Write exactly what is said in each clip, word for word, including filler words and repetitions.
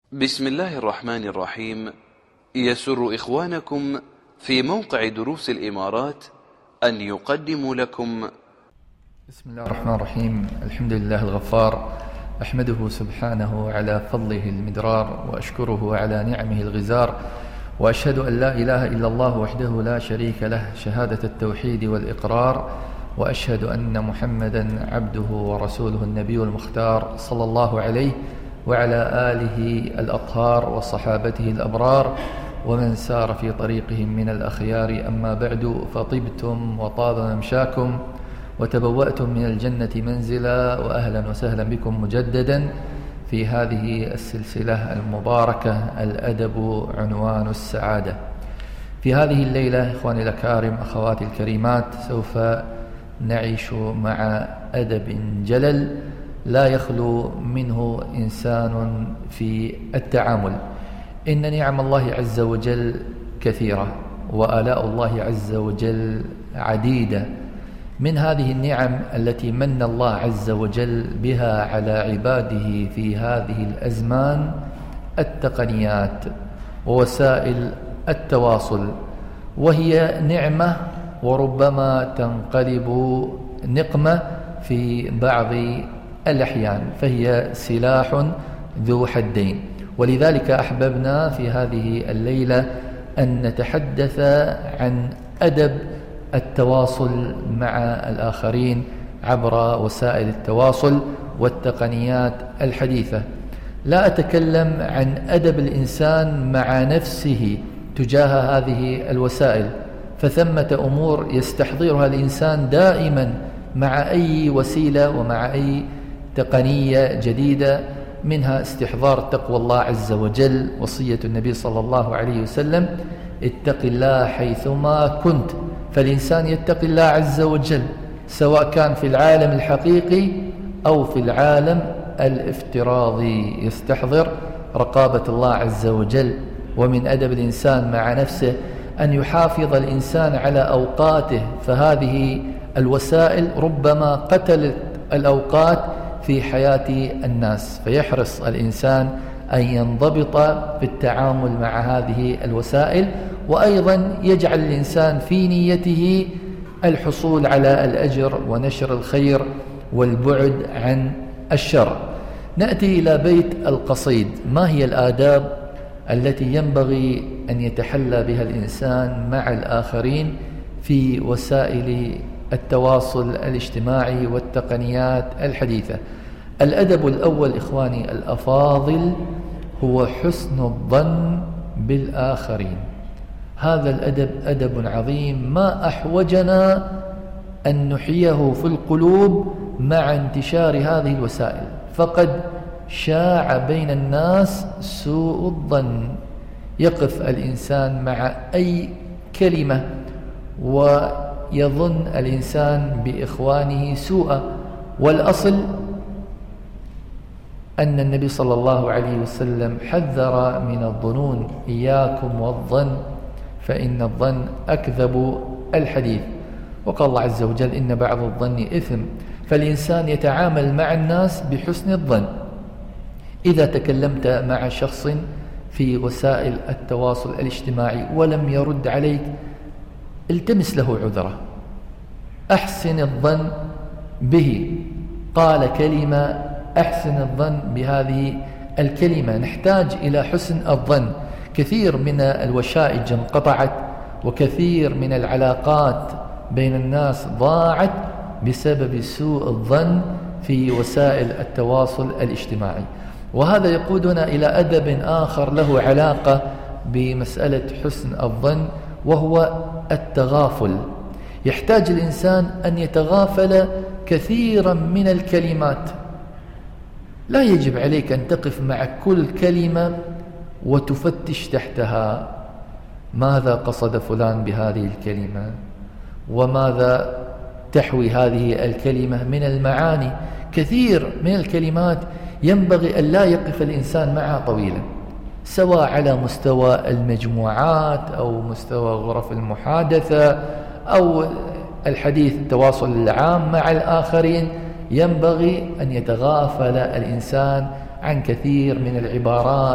بسم الله الرحمن الرحيم. يسر إخوانكم في موقع دروس الإمارات أن يقدموا لكم بسم الله الرحمن الرحيم. الحمد لله الغفار، أحمده سبحانه على فضله المدرار، وأشكره على نعمه الغزار، وأشهد أن لا إله إلا الله وحده لا شريك له شهادة التوحيد والإقرار، وأشهد أن محمدا عبده ورسوله النبي المختار صلى الله عليه وعلى آله الأطهار وصحابته الأبرار ومن سار في طريقهم من الأخيار. أما بعد، فطبتم وطاب ممشاكم وتبوأتم من الجنة منزلا، وأهلا وسهلا بكم مجددا في هذه السلسلة المباركة الأدب عنوان السعادة. في هذه الليلة إخواني الأكارم أخواتي الكريمات سوف نعيش مع أدب جلل لا يخلو منه إنسان في التعامل. إن نعم الله عز وجل كثيرة، وآلاء الله عز وجل عديدة. من هذه النعم التي من الله عز وجل بها على عباده في هذه الأزمان التقنيات ووسائل التواصل، وهي نعمة وربما تنقلب نقمة في بعض الأحيان، فهي سلاح ذو حدين. ولذلك أحببنا في هذه الليلة أن نتحدث عن أدب التواصل مع الآخرين عبر وسائل التواصل والتقنيات الحديثة. لا أتكلم عن أدب الإنسان مع نفسه تجاه هذه الوسائل، فثمة أمور يستحضرها الإنسان دائما مع أي وسيلة ومع أي تقنية جديدة، منها استحضار تقوى الله عز وجل، وصية النبي صلى الله عليه وسلم: اتق الله حيثما كنت. فالإنسان يتقي الله عز وجل سواء كان في العالم الحقيقي أو في العالم الافتراضي، يستحضر رقابة الله عز وجل. ومن أدب الإنسان مع نفسه أن يحافظ الإنسان على أوقاته، فهذه الوسائل ربما قتلت الأوقات في حياة الناس، فيحرص الإنسان أن ينضبط في التعامل مع هذه الوسائل، وأيضا يجعل الإنسان في نيته الحصول على الأجر ونشر الخير والبعد عن الشر. نأتي إلى بيت القصيد. ما هي الآداب التي ينبغي أن يتحلى بها الإنسان مع الآخرين في وسائل التواصل الاجتماعي والتقنيات الحديثة؟ الأدب الأول إخواني الأفاضل هو حسن الظن بالآخرين. هذا الأدب أدب عظيم، ما أحوجنا أن نحييه في القلوب مع انتشار هذه الوسائل، فقد شاع بين الناس سوء الظن. يقف الإنسان مع أي كلمة ويظن الإنسان بإخوانه سوءا، والأصل أن النبي صلى الله عليه وسلم حذر من الظنون: إياكم والظن فإن الظن أكذب الحديث. وقال الله عز وجل: إن بعض الظن إثم. فالإنسان يتعامل مع الناس بحسن الظن. إذا تكلمت مع شخص في وسائل التواصل الاجتماعي ولم يرد عليك، التمس له عذره، أحسن الظن به. قال كلمة، أحسن الظن بهذه الكلمة. نحتاج إلى حسن الظن. كثير من الوشائج انقطعت، وكثير من العلاقات بين الناس ضاعت بسبب سوء الظن في وسائل التواصل الاجتماعي. وهذا يقودنا إلى أدب آخر له علاقة بمسألة حسن الظن، وهو التغافل. يحتاج الإنسان أن يتغافل كثيرا من الكلمات. لا يجب عليك أن تقف مع كل كلمة وتفتش تحتها: ماذا قصد فلان بهذه الكلمة؟ وماذا تحوي هذه الكلمة من المعاني؟ كثير من الكلمات ينبغي أن لا يقف الإنسان معها طويلا، سواء على مستوى المجموعات أو مستوى غرف المحادثة أو الحديث التواصل العام مع الآخرين. ينبغي أن يتغافل الإنسان عن كثير من العبارات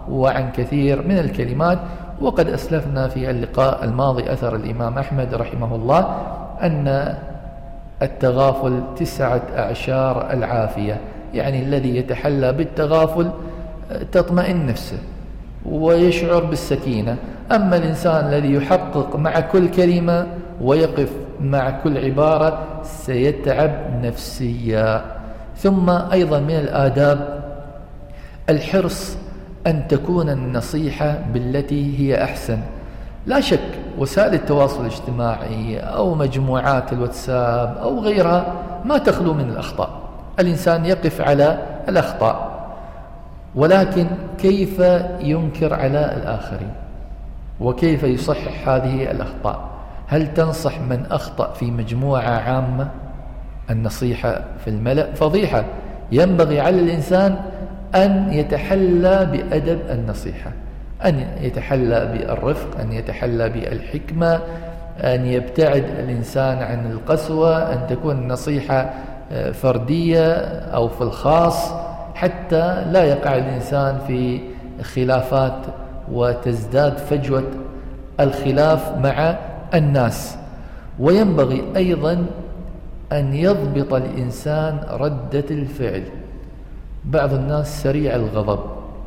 وعن كثير من الكلمات. وقد أسلفنا في اللقاء الماضي أثر الإمام أحمد رحمه الله أن التغافل تسعة أعشار العافية، يعني الذي يتحلى بالتغافل تطمئن نفسه ويشعر بالسكينة. أما الإنسان الذي يحقق مع كل كلمة ويقف مع كل عبارة سيتعب نفسيا. ثم أيضا من الآداب الحرص أن تكون النصيحة بالتي هي أحسن. لا شك وسائل التواصل الاجتماعي أو مجموعات الواتساب أو غيرها ما تخلو من الأخطاء، الإنسان يقف على الأخطاء، ولكن كيف ينكر على الآخرين وكيف يصحح هذه الأخطاء؟ هل تنصح من أخطأ في مجموعة عامة؟ النصيحة في الملأ فضيحة. ينبغي على الإنسان أن يتحلى بأدب النصيحة، أن يتحلى بالرفق، أن يتحلى بالحكمة، أن يبتعد الإنسان عن القسوة، أن تكون النصيحة فردية أو في الخاص حتى لا يقع الإنسان في خلافات وتزداد فجوة الخلاف مع الناس. وينبغي أيضا أن يضبط الإنسان ردة الفعل. بعض الناس سريع الغضب،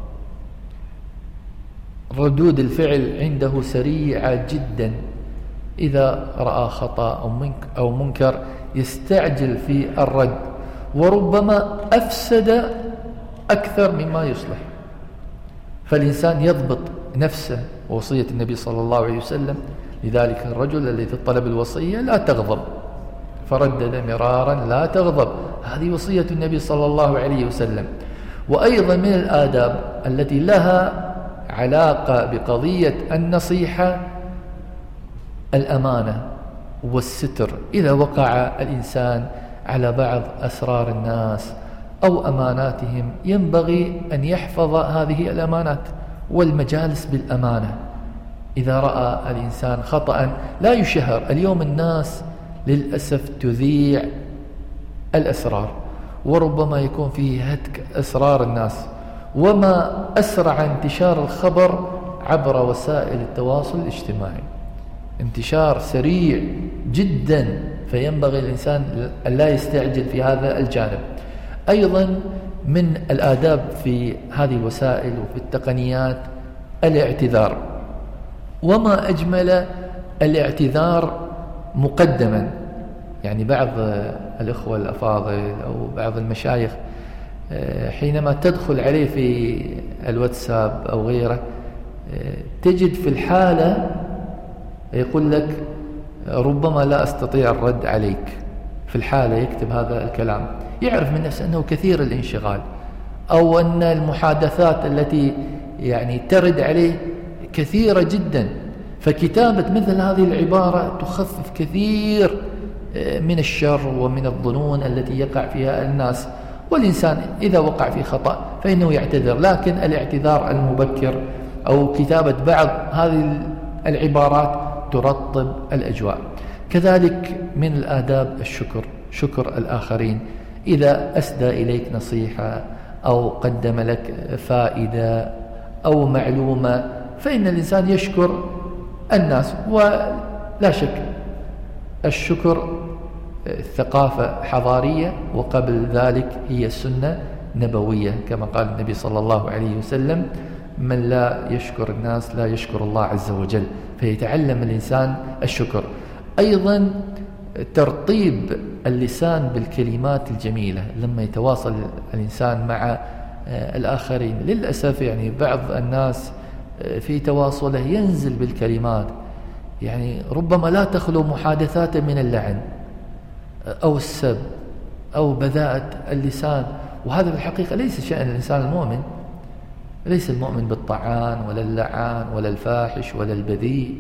ردود الفعل عنده سريعة جدا، إذا رأى خطأ أو منكر يستعجل في الرد، وربما أفسد أكثر مما يصلح. فالإنسان يضبط نفسه، وصية النبي صلى الله عليه وسلم لذلك الرجل الذي طلب الوصية لا تغضب، فردد مرارا لا تغضب، هذه وصية النبي صلى الله عليه وسلم. وأيضا من الآداب التي لها علاقة بقضية النصيحة الأمانة والستر. إذا وقع الإنسان على بعض أسرار الناس أو أماناتهم ينبغي أن يحفظ هذه الأمانات والمجالس بالأمانة. إذا رأى الإنسان خطأ لا يشهر. اليوم الناس للأسف تذيع الأسرار، وربما يكون فيه هتك أسرار الناس، وما أسرع انتشار الخبر عبر وسائل التواصل الاجتماعي، انتشار سريع جدا، فينبغي الإنسان أن لا يستعجل في هذا الجانب. أيضا من الآداب في هذه الوسائل وفي التقنيات الاعتذار، وما أجمل الاعتذار مقدما. يعني بعض الأخوة الأفاضل أو بعض المشايخ حينما تدخل عليه في الواتساب أو غيره تجد في الحالة يقول لك ربما لا أستطيع الرد عليك، في الحالة يكتب هذا الكلام، يعرف من نفسه أنه كثير الانشغال، أو أن المحادثات التي يعني ترد عليه كثيرة جدا، فكتابة مثل هذه العبارة تخفف كثير من الشر ومن الظنون التي يقع فيها الناس. والإنسان إذا وقع في خطأ فإنه يعتذر، لكن الاعتذار المبكر أو كتابة بعض هذه العبارات ترطب الأجواء. كذلك من الآداب الشكر، شكر الآخرين. إذا أسدى إليك نصيحة أو قدم لك فائدة أو معلومة فإن الإنسان يشكر الناس. ولا شك الشكر ثقافة حضارية، وقبل ذلك هي سنة نبوية، كما قال النبي صلى الله عليه وسلم: من لا يشكر الناس لا يشكر الله عز وجل. فيتعلم الإنسان الشكر. أيضا ترطيب اللسان بالكلمات الجميلة لما يتواصل الإنسان مع الآخرين. للأسف يعني بعض الناس في تواصله ينزل بالكلمات، يعني ربما لا تخلو محادثات من اللعن أو السب أو بذاءة اللسان، وهذا في الحقيقة ليس شأن الإنسان المؤمن. ليس المؤمن بالطعان ولا اللعان ولا الفاحش ولا البذيء.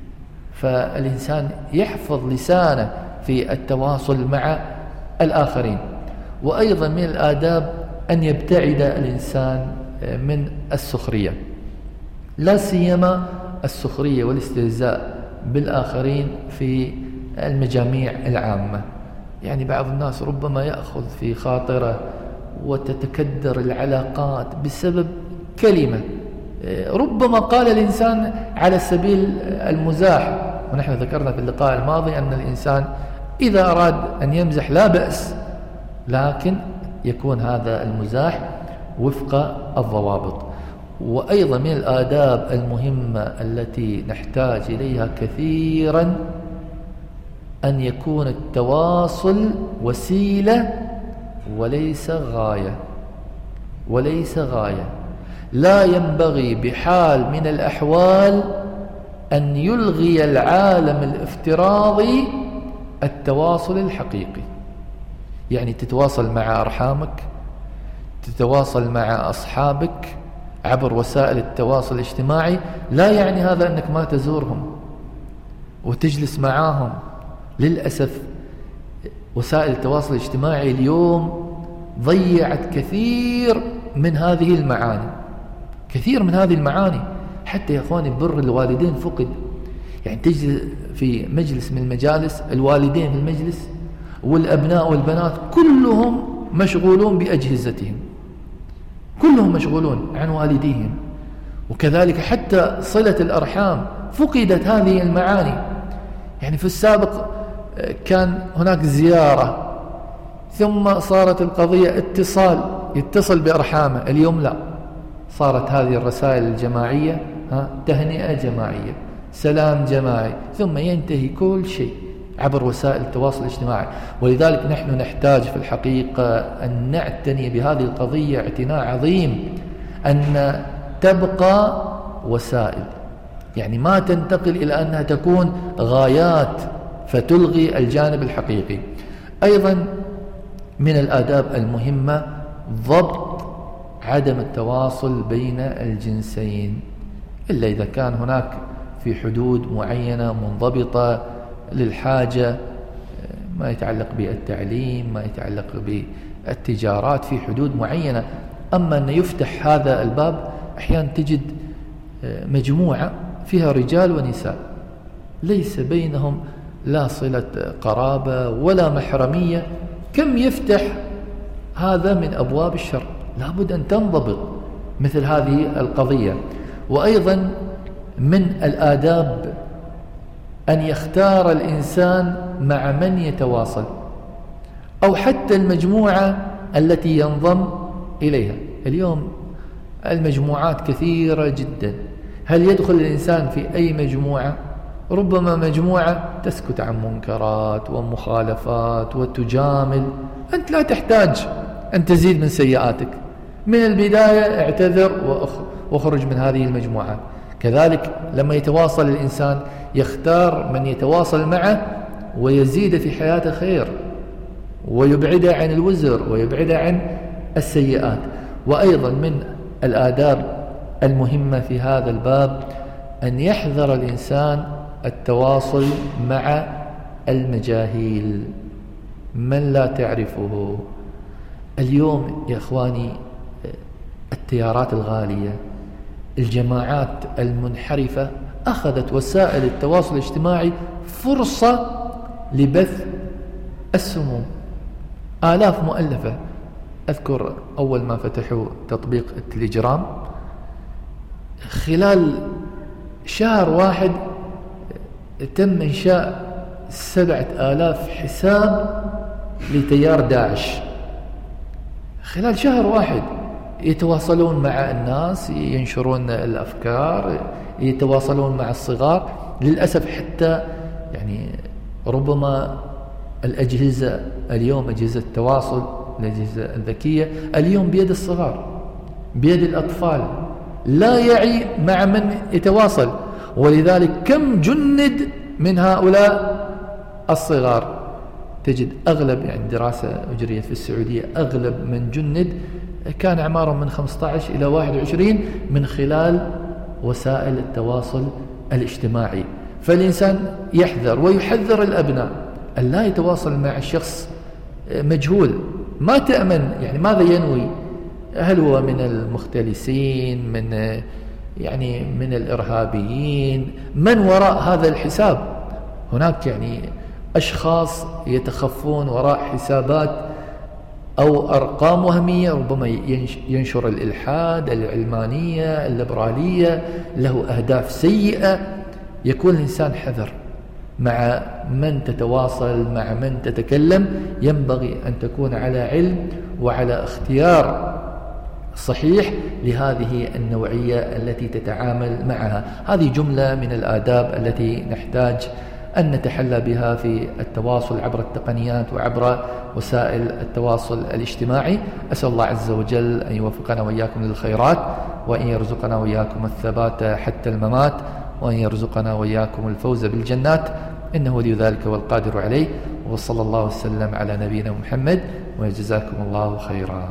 فالإنسان يحفظ لسانه في التواصل مع الآخرين. وأيضا من الآداب أن يبتعد الإنسان من السخرية، لا سيما السخرية والاستهزاء بالآخرين في المجاميع العامة. يعني بعض الناس ربما يأخذ في خاطره وتتكدر العلاقات بسبب كلمة ربما قال الإنسان على سبيل المزاح، ونحن ذكرنا في اللقاء الماضي أن الإنسان إذا أراد أن يمزح لا بأس، لكن يكون هذا المزاح وفق الضوابط. وأيضا من الآداب المهمة التي نحتاج إليها كثيرا أن يكون التواصل وسيلة وليس غاية، وليس غاية. لا ينبغي بحال من الأحوال أن يلغي العالم الافتراضي التواصل الحقيقي، يعني تتواصل مع أرحامك، تتواصل مع أصحابك عبر وسائل التواصل الاجتماعي، لا يعني هذا أنك ما تزورهم وتجلس معاهم. للأسف وسائل التواصل الاجتماعي اليوم ضيعت كثير من هذه المعاني، كثير من هذه المعاني. حتى يا أخواني بر الوالدين فقد، يعني تجلس في مجلس من المجالس، الوالدين في المجلس والأبناء والبنات كلهم مشغولون بأجهزتهم، كلهم مشغولون عن والديهم. وكذلك حتى صلة الأرحام فقدت هذه المعاني. يعني في السابق كان هناك زيارة ثم صارت القضية اتصال، يتصل بأرحامه. اليوم لا، صارت هذه الرسائل الجماعية ها تهنئة جماعية، سلام جماعي، ثم ينتهي كل شيء عبر وسائل التواصل الاجتماعي. ولذلك نحن نحتاج في الحقيقة أن نعتني بهذه القضية اعتناء عظيم، أن تبقى وسائل، يعني ما تنتقل إلى أنها تكون غايات فتلغي الجانب الحقيقي. أيضا من الآداب المهمة ضبط عدم التواصل بين الجنسين، إلا إذا كان هناك في حدود معينة منضبطة للحاجة، ما يتعلق بالتعليم، ما يتعلق بالتجارات، في حدود معينة. أما أن يفتح هذا الباب، أحيانا تجد مجموعة فيها رجال ونساء ليس بينهم لا صلة قرابة ولا محرمية، كم يفتح هذا من أبواب الشر. لابد أن تنضبط مثل هذه القضية. وأيضا من الآداب أن يختار الإنسان مع من يتواصل، أو حتى المجموعة التي ينضم إليها. اليوم المجموعات كثيرة جدا، هل يدخل الإنسان في أي مجموعة؟ ربما مجموعة تسكت عن منكرات ومخالفات وتجامل، أنت لا تحتاج أن تزيد من سيئاتك، من البداية اعتذر واخرج من هذه المجموعات. كذلك لما يتواصل الإنسان يختار من يتواصل معه ويزيد في حياته خير، ويبعده عن الوزر، ويبعده عن السيئات. وأيضا من الآداب المهمة في هذا الباب أن يحذر الإنسان التواصل مع المجاهيل، من لا تعرفه. اليوم يا إخواني التيارات الغالية، الجماعات المنحرفة أخذت وسائل التواصل الاجتماعي فرصة لبث السموم. آلاف مؤلفة. أذكر أول ما فتحوا تطبيق التليجرام، خلال شهر واحد تم إنشاء سبعة آلاف حساب لتيار داعش. خلال شهر واحد يتواصلون مع الناس، ينشرون الأفكار، يتواصلون مع الصغار. للأسف حتى يعني ربما الأجهزة اليوم، أجهزة التواصل، الأجهزة الذكية اليوم بيد الصغار، بيد الأطفال، لا يعي مع من يتواصل. ولذلك كم جند من هؤلاء الصغار. تجد أغلب، يعني دراسة أجريت في السعودية، أغلب من جند كان أعمارهم من خمسة عشر إلى واحد وعشرين من خلال وسائل التواصل الاجتماعي. فالإنسان يحذر ويحذر الأبناء أن لا يتواصل مع الشخص مجهول، ما تأمن يعني ماذا ينوي، هل هو من المختلسين، من يعني من الإرهابيين، من وراء هذا الحساب. هناك يعني أشخاص يتخفون وراء حسابات أو أرقام وهمية، ربما ينشر الإلحاد، العلمانية، الليبرالية، له أهداف سيئة. يكون الإنسان حذر مع من تتواصل، مع من تتكلم. ينبغي أن تكون على علم وعلى اختيار صحيح لهذه النوعية التي تتعامل معها. هذه جملة من الآداب التي نحتاج أن نتحلى بها في التواصل عبر التقنيات وعبر وسائل التواصل الاجتماعي. أسأل الله عز وجل أن يوفقنا وإياكم للخيرات، وأن يرزقنا وإياكم الثبات حتى الممات، وأن يرزقنا وإياكم الفوز بالجنات، إنه ولي ذلك والقادر عليه. وصلى الله وسلم على نبينا محمد، وجزاكم الله خيرا.